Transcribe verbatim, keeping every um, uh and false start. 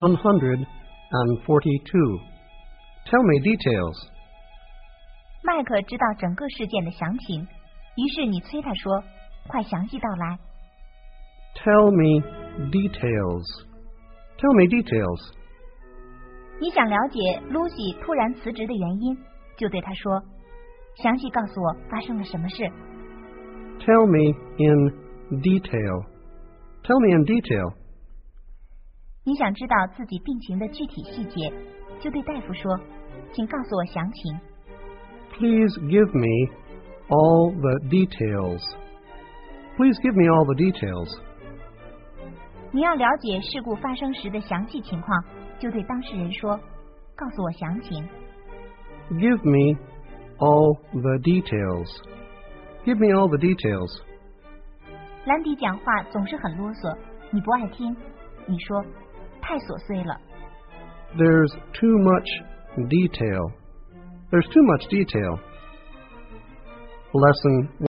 one hundred forty-two. Tell me details. 麦克知道整个事件的详情，于是你催他说：“快详细道来。” Tell me details. Tell me details. 你想了解 Lucy 突然辞职的原因，就对他说：“详细告诉我发生了什么事。” Tell me in detail. Tell me in detail. 你想知道自己病情的具体细节，就对大夫说：“请告诉我详情。” Please give me all the details. Please give me all the details. 你要了解事故发生时的详细情况，就对当事人说：“告诉我详情。” Give me all the details. Give me all the details. 兰迪讲话总是很啰嗦，你不爱听。你说太琐碎了。 There's too much detail. There's too much detail. Lesson